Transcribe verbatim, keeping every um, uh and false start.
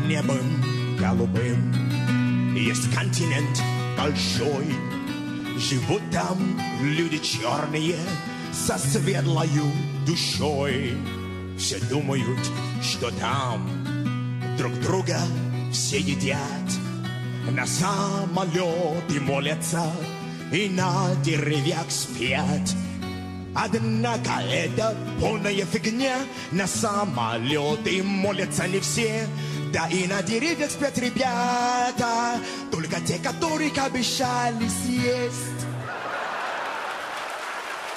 небом голубым. Есть континент большой, живут там люди черные со светлою душой. Все думают, что там друг друга все едят, на самолеты молятся и на деревьях спят. Однако это полная фигня, на самолеты молятся не все, да и на деревьях спят ребята, только те, которых обещали съесть.